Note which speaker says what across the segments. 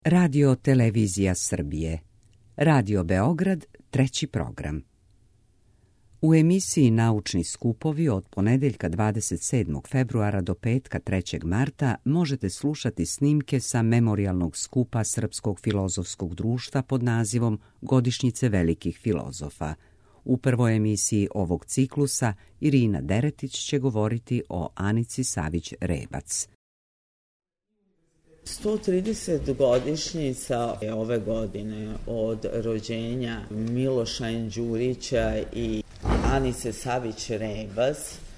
Speaker 1: Radio Televizija Srbije. Radio Beograd, treći program. U emisiji Naučni skupovi od ponedeljka 27. februara do petka 3. marta možete slušati snimke sa memorijalnog skupa Srpskog filozofskog društva pod nazivom Godišnjice velikih filozofa. U prvoj emisiji ovog ciklusa Irina Deretić će govoriti o Anici Savić-Rebac.
Speaker 2: 130 godišnjica je ove godine od rođenja Miloša Đurića i Anice Savić-Rebac,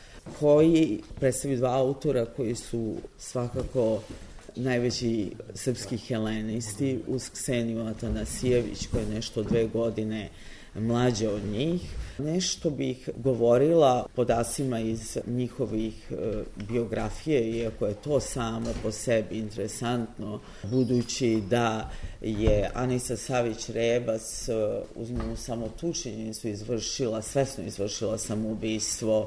Speaker 2: koji predstavljaju dva autora koji su svakako najveći srpski helenisti, uz Kseniju Atanasijević, koja je nešto 2 godine mlađa od njih. Nešto bih govorila podacima iz njihovih biografije, iako je to samo po sebi interesantno, budući da je Anica Savić-Rebac, uzmemo samo tu činjenicu, svesno izvršila samoubistvo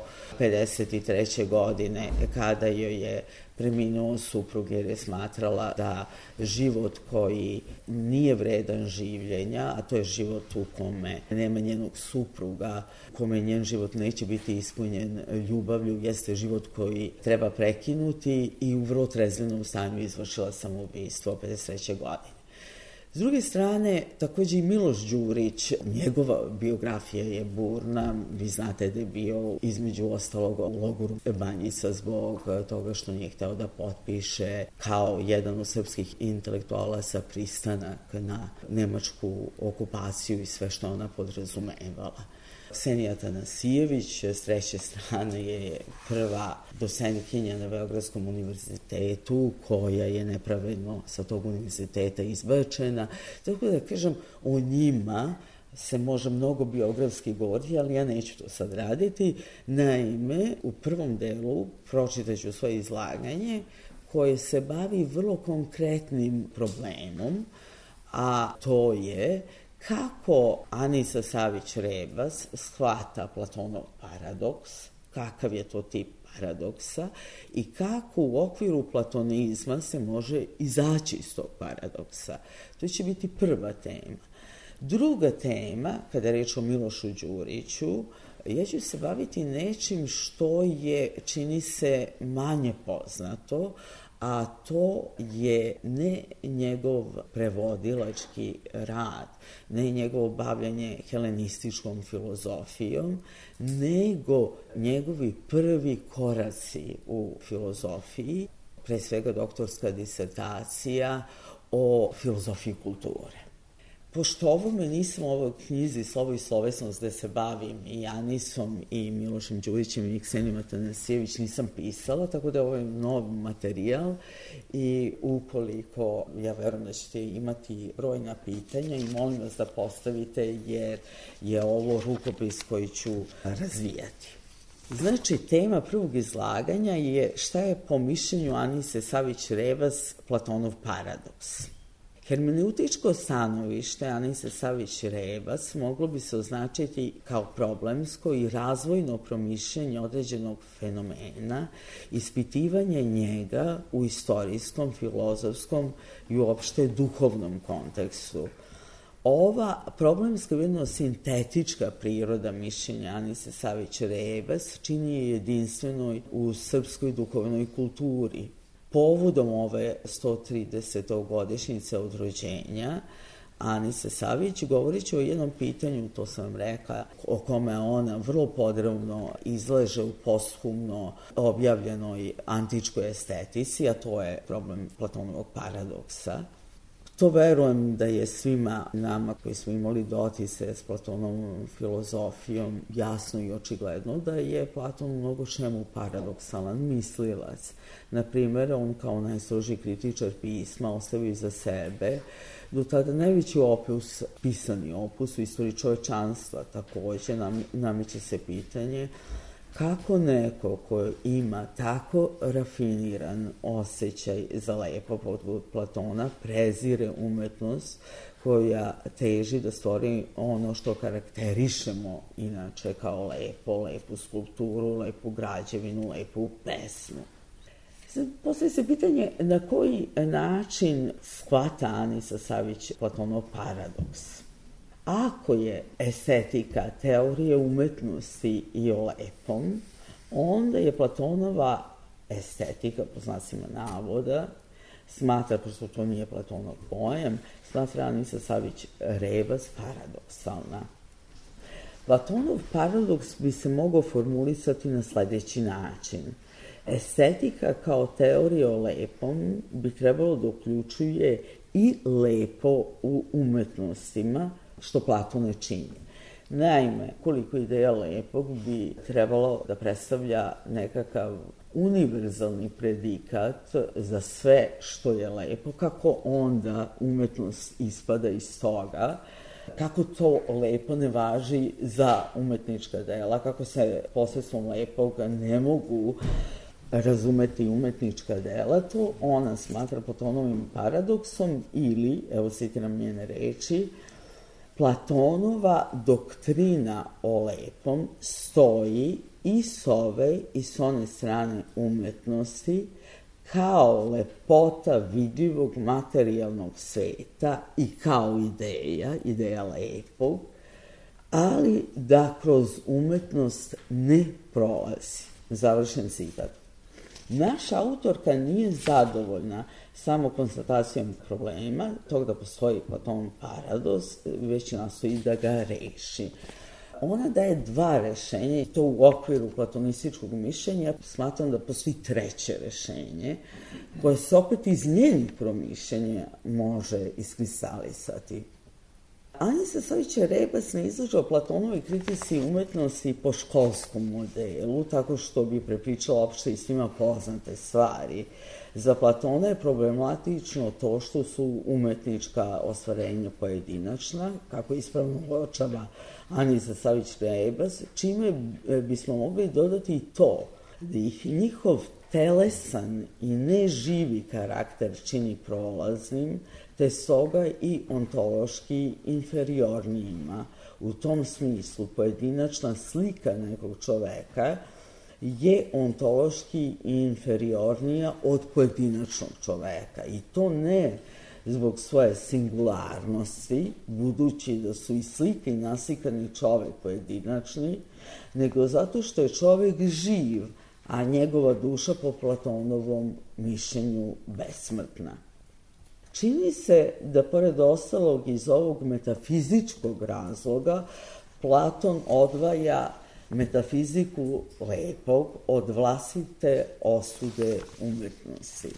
Speaker 2: 53. godine, kada joj je preminuo suprug, jer je smatrala da život koji nije vredan življenja, a to je život u kome nema njenog supruga, kome njen život neće biti ispunjen ljubavlju, jeste život koji treba prekinuti, i u vrlo trezvenom stanju izvršila samoubistvo 53. godine. S druge strane, takođe i Miloš Đurić, njegova biografija je burna. Vi znate da je bio između ostalog u logoru Banjica zbog toga što nije hteo da potpiše kao jedan od srpskih intelektualaca pristanak na nemačku okupaciju i sve što ona podrazumevala. Ksenija Atanasijević, s treće strane, je prva docentkinja na Beogradskom univerzitetu, koja je nepravedno sa tog univerziteta izbačena. Tako da kažem, o njima se može mnogo biografski govoriti, ali ja neću to sad raditi. Naime, u prvom delu pročitaću svoje izlaganje koje se bavi vrlo konkretnim problemom, a to je kako Anica Savić-Rebac shvata Platonov paradoks, kakav je to tip paradoksa i kako u okviru platonizma se može izaći iz tog paradoksa. To će biti prva tema. Druga tema, kada je reč o Milošu Đuriću, ja ću se baviti nečim što je, čini se, manje poznato, a to je ne njegov prevodilački rad, ne njegovo bavljanje helenističkom filozofijom, nego njegovi prvi koraci u filozofiji, pre svega doktorska disertacija o filozofiji kulture. Pošto ovome nisam u ovoj knjizi Slovo i slovesnost, gde se bavim i Anisom i Milošem Đurićem i Ksenijom Atanasijević, nisam pisala, tako da je ovo nov materijal, i ukoliko, ja verujem da ćete imati brojna pitanja i molim vas da postavite, jer je ovo rukopis koji ću razvijati. Znači, tema prvog izlaganja je šta je po mišljenju Anice Savić-Rebac Platonov paradoks. Hermeneutičko stanovište Anice Savić-Rebac moglo bi se označiti kao problemsko i razvojno promišljanje određenog fenomena, ispitivanje njega u istorijskom, filozofskom i uopšte duhovnom kontekstu. Ova problemska, ujedno sintetička priroda mišljenja Anice Savić-Rebac čini je jedinstvenoj u srpskoj duhovnoj kulturi. Povodom ove 130. godišnjice od rođenja Anice Savić govorit ću o jednom pitanju, to sam vam rekla, o kome ona vrlo podrobno izlaže u posthumno objavljenoj antičkoj estetici, a to je problem Platonovog paradoksa. To verujem da je svima nama koji smo imali dotice s Platonovom filozofijom jasno i očigledno da je Platon u mnogo čemu paradoksalan mislilac. Naprimer, on kao najstrožiji kritičar pisma ostavio iza sebe do tada najveći opus, pisani opus u istoriji čovečanstva. Takođe nameće se pitanje kako neko ko ima tako rafiniran osjećaj za lepo poput Platona prezire umetnost koja teži da stvori ono što karakterišemo inače kao lepo, lepu skulpturu, lepu građevinu, lepu pesmu. Postoji se pitanje na koji način shvata Anisa Savić Platonov paradoks. Ako je estetika teorije umetnosti i o lepom, onda je Platonova estetika, po znacima navoda, smatra, pošto to nije Platonov pojam, smatra Anisa Savić Rebas paradoksalna. Platonov paradoks bi se mogao formulisati na sledeći način. Estetika kao teorija o lepom bi trebalo da uključuje i lepo u umetnostima, što Platon ne čini. Naime, koliko ideja lepog bi trebalo da predstavlja nekakav univerzalni predikat za sve što je lepo, kako onda umetnost ispada iz toga, kako to lepo ne važi za umetnička dela, kako se posredstvom lepog ne mogu razumeti umetnička dela, to ona smatra Platonovim paradoksom ili, evo citiram njene reči, Platonova doktrina o lepom stoji i s ove i s one strane umetnosti kao lepota vidljivog materijalnog sveta i kao ideja lepog, ali da kroz umetnost ne prolazi. Završen citat. Naša autorka nije zadovoljna samo konstatacijom problema, tog da postoji Platonov paradoks, već nastoji da ga reši. Ona daje dva rešenja i to u okviru platonističkog mišljenja. Smatram da postoji treće rešenje, koje se opet iz njenih promišljenja može iskristalisati. Anisa Savić Rebas ne izlaže o Platonovoj kritici umetnosti po školskom modelu, tako što bi prepričala opšte i svima poznate stvari. Za Platona je problematično to što su umetnička ostvarenja pojedinačna, kako ispravno uočava Anisa Savić Rebas, čime bismo mogli dodati i to da ih njihov telesan i neživi karakter čini prolaznim, te stoga i ontološki inferiornijima. U tom smislu pojedinačna slika nekog čoveka je ontološki inferiornija od pojedinačnog čoveka. I to ne zbog svoje singularnosti, budući da su i slike i naslikani čovek pojedinačni, nego zato što je čovek živ, a njegova duša po Platonovom mišljenju besmrtna. Čini se da, pored ostalog, iz ovog metafizičkog razloga Platon odvaja metafiziku lepog od vlastite osude umetnosti.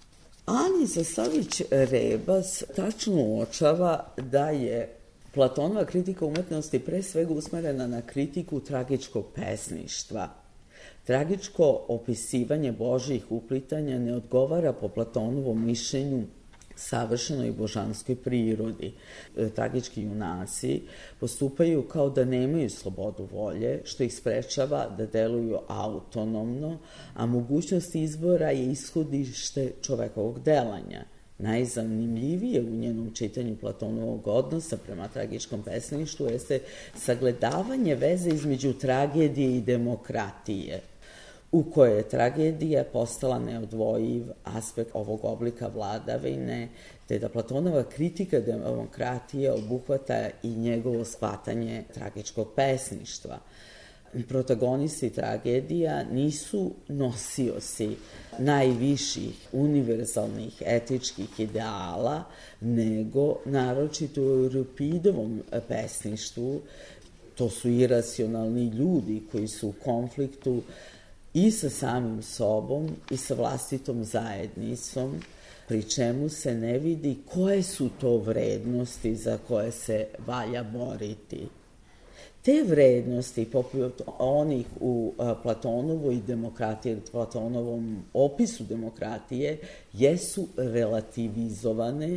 Speaker 2: Anisa Savić Rebas tačno uočava da je Platonova kritika umetnosti pre svega usmerena na kritiku tragičkog pesništva. Tragičko opisivanje Božjih uplitanja ne odgovara po Platonovom mišljenju savršenoj božanskoj prirodi. Tragički junaci postupaju kao da nemaju slobodu volje, što ih sprečava da deluju autonomno, a mogućnost izbora je ishodište čovekovog delanja. Najzanimljivije u njenom čitanju Platonovog odnosa prema tragičkom pesništvu jeste sagledavanje veze između tragedije i demokratije, u kojoj je tragedija postala neodvojiv aspekt ovog oblika vladavine, te da Platonova kritika demokratije obuhvata i njegovo shvatanje tragičkog pesništva. Protagonisti tragedija nisu nosioci najviših univerzalnih etičkih ideala, nego naročito u Euripidovom pesništvu. To su iracionalni ljudi koji su u konfliktu i sa samim sobom i sa vlastitom zajednicom, pri čemu se ne vidi koje su to vrednosti za koje se valja boriti. Te vrednosti, poput onih u Platonovoj demokratiji, Platonovom opisu demokratije, jesu relativizovane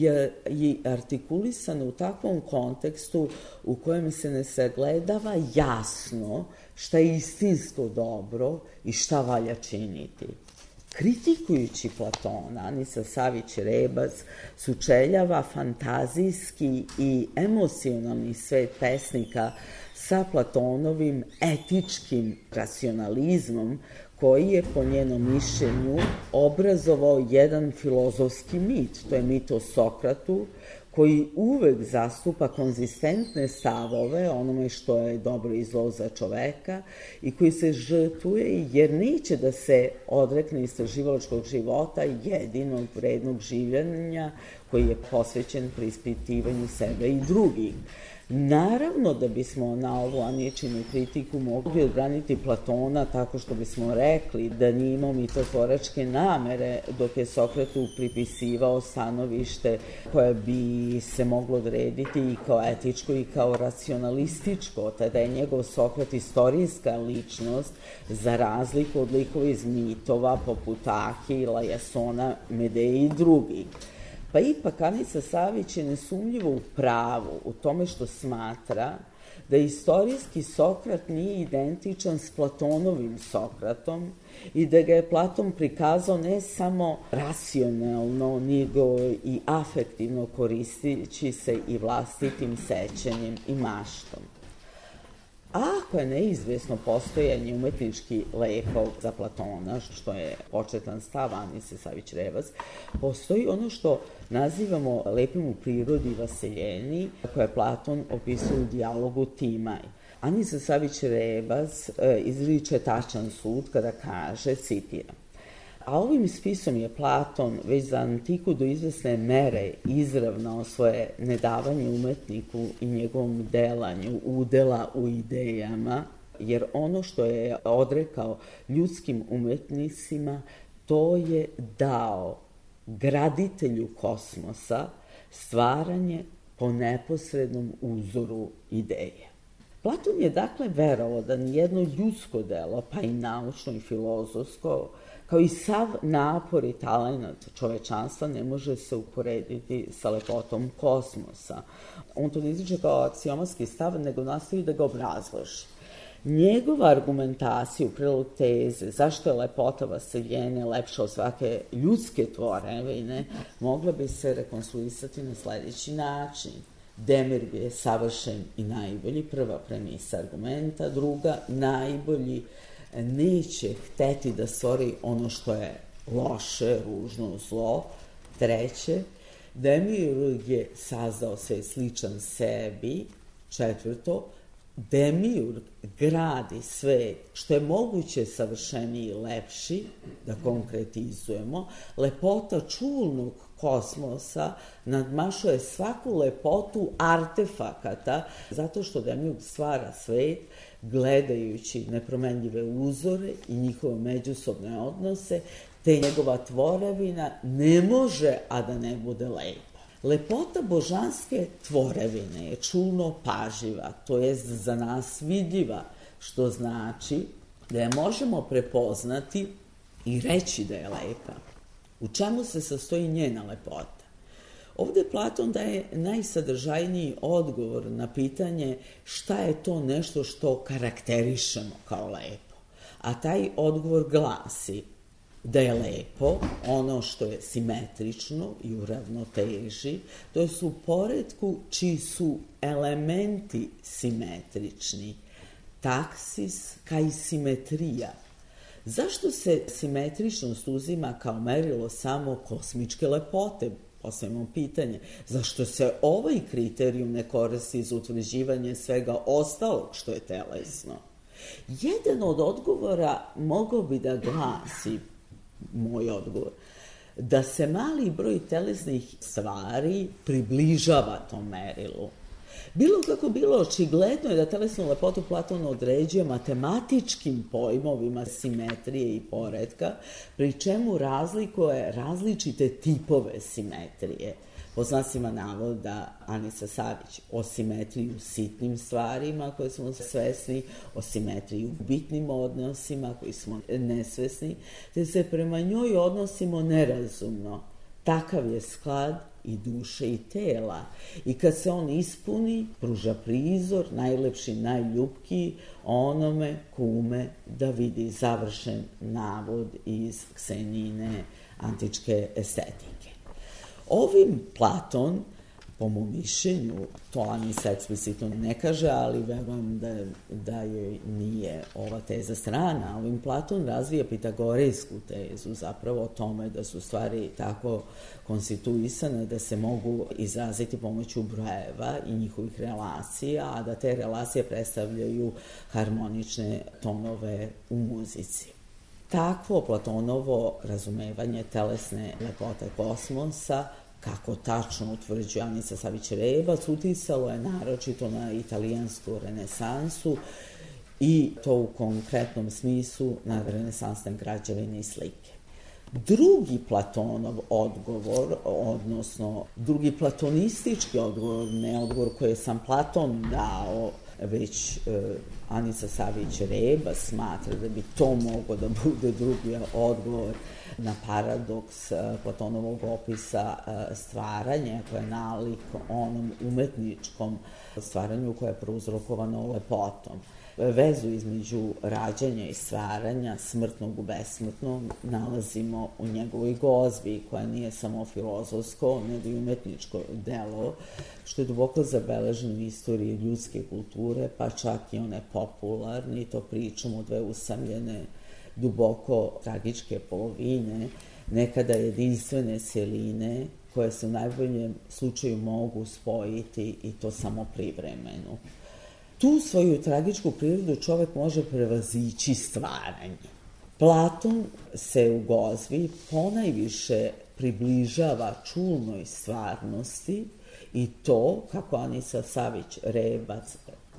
Speaker 2: i artikulisane u takvom kontekstu u kojem se ne sagledava jasno šta je istinsko dobro i šta valja činiti. Kritikujući Platona, Anisa Savić Rebas sučeljava fantazijski i emocionalni svet pesnika sa Platonovim etičkim racionalizmom koji je po njenom mišljenju obrazovao jedan filozofski mit. To je mit o Sokratu, koji uvek zastupa konzistentne stavove onome što je dobro i zlo za čoveka i koji se žrtvuje jer neće da se odrekne istraživalačkog života, jedinog vrednog življenja koji je posvećen preispitivanju sebe i drugih. Naravno da bismo na ovu Aniječinu kritiku mogli odbraniti Platona tako što bismo rekli da nije imao mitotvoračke namere dok je Sokratu pripisivao stanovište koje bi se moglo odrediti i kao etičko i kao racionalističko, tada je njegov Sokrat istorijska ličnost za razliku od likova iz mitova poput Ahila, Jasona, Medeje i drugih. Pa ipak Anica Savić je nesumnjivo u pravu u tome što smatra da istorijski Sokrat nije identičan s Platonovim Sokratom i da ga je Platon prikazao ne samo racionalno, nego i afektivno koristeći se i vlastitim sećanjem i maštom. A ako je neizvesno postojanje umetnički lepog za Platona, što je početan stav Anice Savić-Revaz, postoji ono što nazivamo lepim u prirodi vaseljeni, koje Platon opisuje u dijalogu Timaj. Anica Savić-Revaz izriče tačan sud kada kaže, citiram: a ovim spisom je Platon već za antiku do izvesne mere izravnao svoje nedavanje umetniku i njegovom delanju udela u idejama, jer ono što je odrekao ljudskim umetnicima, to je dao graditelju kosmosa stvaranje po neposrednom uzoru ideje. Platon je dakle verovao da nijedno ljudsko delo, pa i naučno i filozofsko, kao i sav napor i talenat čovečanstva ne može se uporediti sa lepotom kosmosa. On to ne izriče kao aksiomatski stav, nego nastoji da ga obrazloži. Njegova argumentacija u prilog teze zašto je lepota vaseljene lepša od svake ljudske tvorevine mogla bi se rekonstruisati na sledeći način. Demir je savršen i najbolji, prva premisa argumenta, druga, najbolji neće hteti da stvori ono što je loše, ružno, zlo. Treće, Demiurg je sazdao sve sličan sebi. Četvrto, Demiurg gradi svet što je moguće savršeniji i lepši, da konkretizujemo. Lepota čulnog kosmosa nadmašuje svaku lepotu artefakata, zato što Demiurg stvara svet gledajući nepromenljive uzore i njihove međusobne odnose, te njegova tvorevina ne može, a da ne bude lepa. Lepota božanske tvorevine je čulno pažljiva, to jest za nas vidljiva, što znači da je možemo prepoznati i reći da je lepa. U čemu se sastoji njena lepota? Ovde Platon daje najsadržajniji odgovor na pitanje šta je to nešto što karakterišemo kao lepo. A taj odgovor glasi da je lepo ono što je simetrično i u ravnoteži, to je u poretku čiji su elementi simetrični, taksis kai simetrija. Zašto se simetričnost uzima kao merilo samo kosmičke lepote? Postavimo pitanje, zašto se ovaj kriterijum ne koristi za utvrđivanje svega ostalog što je telesno? Jedan od odgovora mogao bi da glasi, moj odgovor, da se mali broj telesnih stvari približava tom merilu. Bilo kako bilo, očigledno je da telesnu lepotu Platon određuje matematičkim pojmovima simetrije i poretka, pri čemu razlikuje različite tipove simetrije. Po znacima navoda Anica Savić o simetriji u sitnim stvarima koje smo svesni, o simetriji u bitnim odnosima koji smo nesvesni, te se prema njoj odnosimo nerazumno. Takav je sklad i duše i tela. I kad se on ispuni, pruža prizor, najlepši, najljubkiji, onome ko ume da vidi završen navod iz Ksenijine antičke estetike. Ovim Platon Po mom mišljenju, to Anisa eksplicitno ne kaže, ali verujem da joj nije ova teza strana. Ovim Platon razvija pitagorejsku tezu zapravo o tome da su stvari tako konstituisane da se mogu izraziti pomoću brojeva i njihovih relacija, a da te relacije predstavljaju harmonične tonove u muzici. Takvo Platonovo razumevanje telesne lepote kosmosa, kako tačno utvrđuje Anica Savić-Rebac, uticalo je naročito na italijansku renesansu i to u konkretnom smislu na renesansne građevine i slike. Drugi Platonov odgovor, odnosno drugi platonistički odgovor, ne odgovor koji je sam Platon dao, već Anica Savić-Rebac smatra da bi to moglo da bude drugi odgovor na paradoks Platonovog opisa stvaranja koje je nalik onom umetničkom stvaranju koje je prouzrokovano lepotom. Vezu između rađanja i stvaranja, smrtnog u besmrtnog, nalazimo u njegovoj gozbi, koja nije samo filozofsko, nego i umetničko delo, što je duboko zabeleženo u istoriji ljudske kulture, pa čak i one popularne, i to pričamo o dve usamljene, duboko tragičke polovine, nekada jedinstvene cjeline, koje se u najboljem slučaju mogu spojiti i to samo privremeno. Tu svoju tragičku prirodu čovek može prevazići stvaranje. Platon se u gozbi ponajviše približava čulnoj stvarnosti i to, kako Anica Savić-Rebac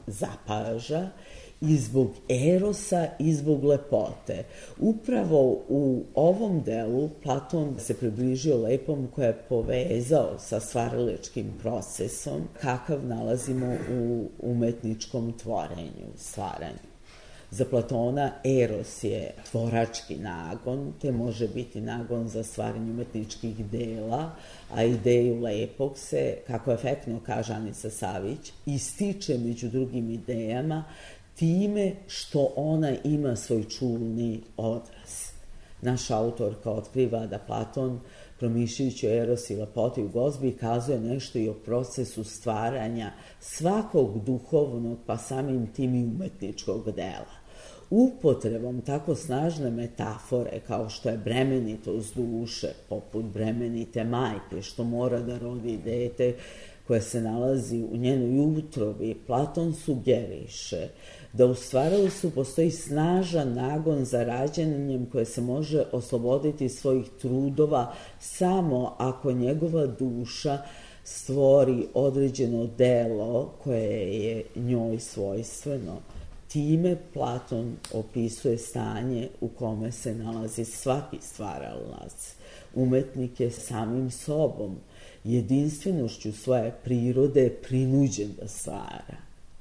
Speaker 2: zapaža, i zbog erosa i zbog lepote. Upravo u ovom delu Platon se približio lepom koja je povezao sa stvaralačkim procesom kakav nalazimo u umetničkom tvorenju, stvaranju. Za Platona eros je tvorački nagon, te može biti nagon za stvaranje umetničkih dela, a ideju lepog se, kako efektno kaže Anica Savić, ističe među drugim idejama time što ona ima svoj čulni odraz. Naša autorka otkriva da Platon, promišljajući o erosu i lepoti u gozbi, kazuje nešto i o procesu stvaranja svakog duhovnog, pa samim tim i umetničkog dela. Upotrebom tako snažne metafore kao što je bremenitost duše, poput bremenite majke što mora da rodi dete koje se nalazi u njenoj utrobi, Platon sugeriše da u stvaralaštvu postoji snažan nagon za rađanjem koje se može osloboditi svojih trudova samo ako njegova duša stvori određeno delo koje je njoj svojstveno. Time Platon opisuje stanje u kome se nalazi svaki stvaralac. Umetnik je samim sobom, jedinstvenošću svoje prirode prinuđen da stvara.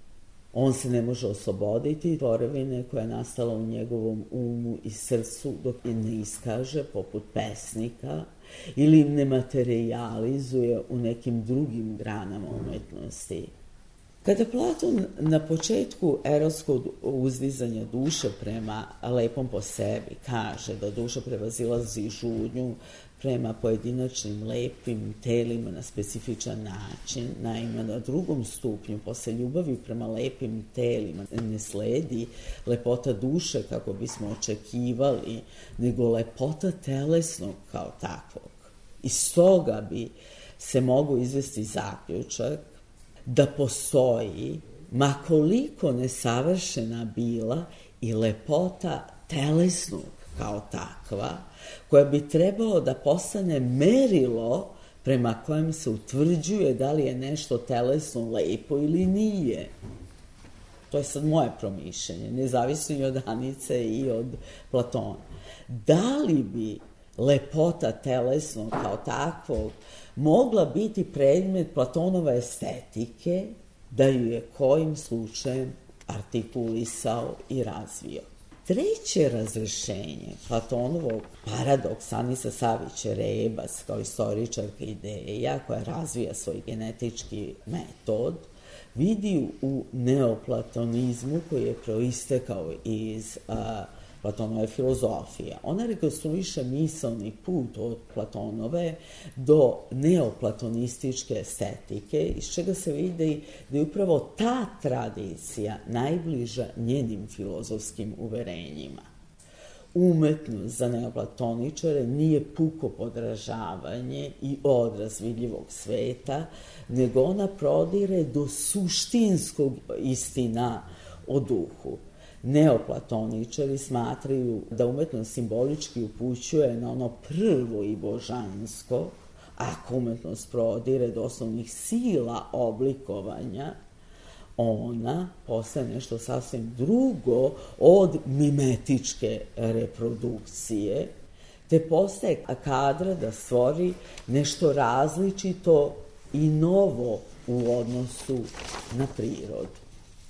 Speaker 2: On se ne može osloboditi tvorevine koja je nastala u njegovom umu i srcu dok je ne iskaže poput pesnika ili ne materijalizuje u nekim drugim granama umetnosti. Kada Platon na početku erotskog uzdizanja duše prema lepom po sebi kaže da duša prevazilazi žudnju prema pojedinačnim lepim telima na specifičan način, naime na drugom stupnju posle ljubavi prema lepim telima ne sledi lepota duše kako bismo očekivali, nego lepota telesnog kao takvog. Iz toga bi se mogo izvesti zaključak da postoji, ma koliko nesavršena bila, i lepota telesnog kao takva, koja bi trebalo da postane merilo prema kojem se utvrđuje da li je nešto telesno lepo ili nije. To je sad moje promišljenje, nezavisno i od Anice i od Platona. Da li bi lepota telesnog kao takvog mogla biti predmet Platonove estetike da ju je kojim slučajem artikulisao i razvio? Treće razrešenje Platonovog paradoksa Anica Savić-Rebac kao istoričarka ideja koja razvija svoj genetički metod vidi u neoplatonizmu koji je proistekao iz Platonove filozofije. Ona rekonstruiše misaoni put od Platonove do neoplatonističke estetike, iz čega se vidi da je upravo ta tradicija najbliža njenim filozofskim uverenjima. Umetnost za neoplatoničare nije puko podražavanje i odraz vidljivog sveta, nego ona prodire do suštinskog istina o duhu. Neoplatoničari smatraju da umetnost simbolički upućuje na ono prvo i božansko, ako umetnost prodire do osnovnih sila oblikovanja, ona postaje nešto sasvim drugo od mimetičke reprodukcije, te postaje kadra da stvori nešto različito i novo u odnosu na prirodu.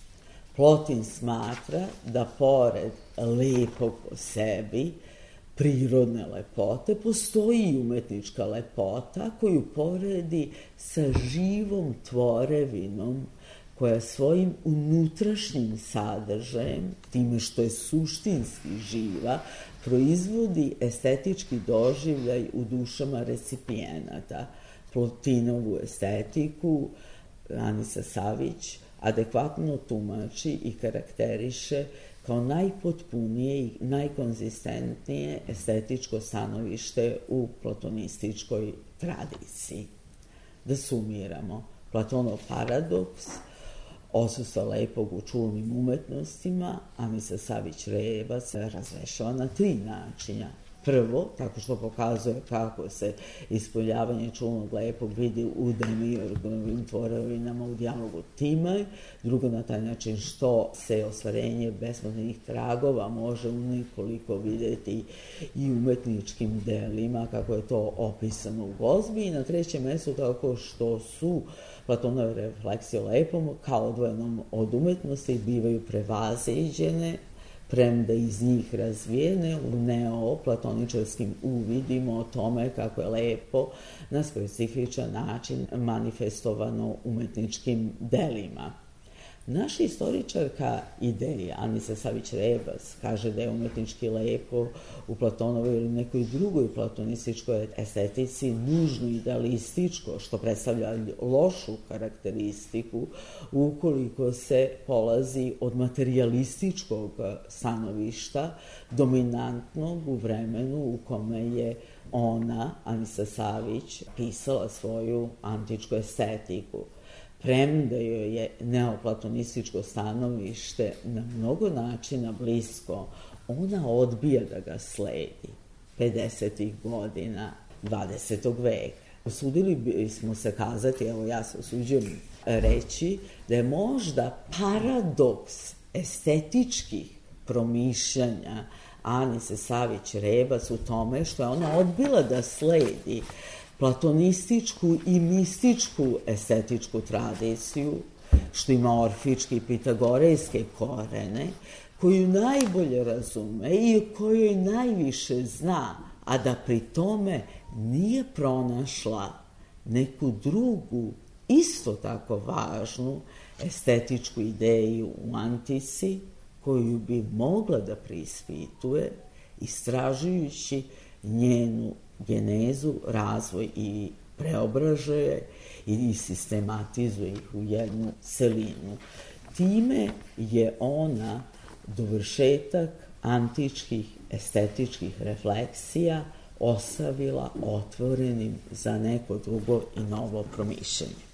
Speaker 2: Plotin smatra da pored lepog po sebi, prirodne lepote, postoji i umetnička lepota koju poredi sa živom tvorevinom koja svojim unutrašnjim sadržajem, time što je suštinski živa, proizvodi estetički doživljaj u dušama recipijenata. Plotinovu estetiku Anisa Savić adekvatno tumači i karakteriše kao najpotpunije i najkonzistentnije estetičko stanovište u platonističkoj tradiciji. Da sumiramo, Platonov paradoks, odsustvo lepog u čulnim umetnostima, Anisa Savić-Rebac razrešava na 3 načina. Prvo, tako što pokazuje kako se ispoljavanje čulnog lepog vidi u demiurgovim tvorevinama u dijalogu Timaj. Drugo, na taj način što se ostvarenje besmrtnih tragova može u nekoliko videti i umetničkim delima, kako je to opisano u Gozbi. I na trećem mestu, tako što su Platonove refleksije o lepom kao odvojenom od umetnosti bivaju prevaziđene, premda iz njih razvijene u neoplatoničarskim uvidima o tome kako je lepo na specifičan način manifestovano umetničkim delima. Naša istoričarka ideje, Anisa Savić-Rebac, kaže da je umetnički lepo u Platonovoj ili nekoj drugoj platonističkoj estetici nužno idealističko, što predstavlja lošu karakteristiku ukoliko se polazi od materijalističkog stanovišta, dominantnog u vremenu u kome je ona, Anisa Savić, pisala svoju antičku estetiku. Premda joj je neoplatonističko stanovište na mnogo načina blisko, ona odbija da ga sledi 50. godina 20. veka. Usudili bismo se kazati, evo ja se usuđujem reći, da je možda paradoks estetičkih promišljanja Anise Savić-Rebac u tome što je ona odbila da sledi platonističku i mističku estetičku tradiciju, što ima orfičke i pitagorejske korene, koju najbolje razume i kojoj najviše zna, a da pri tome nije pronašla neku drugu, isto tako važnu estetičku ideju u Antisi, koju bi mogla da preispituje, istražujući njenu genezu, razvoj i preobražuje i sistematizuje ih u jednu celinu. Time je ona dovršetak antičkih estetičkih refleksija ostavila otvorenim za neko drugo i novo promišljanje.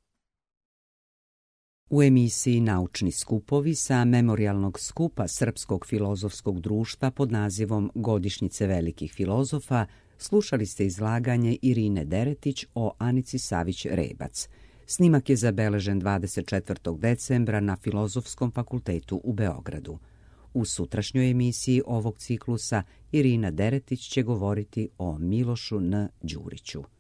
Speaker 1: U emisiji Naučni skupovi sa memorijalnog skupa Srpskog filozofskog društva pod nazivom Godišnjice velikih filozofa slušali ste izlaganje Irine Deretić o Anici Savić-Rebac. Snimak je zabeležen 24. decembra na Filozofskom fakultetu u Beogradu. U sutrašnjoj emisiji ovog ciklusa Irina Deretić će govoriti o Milošu N. Đuriću.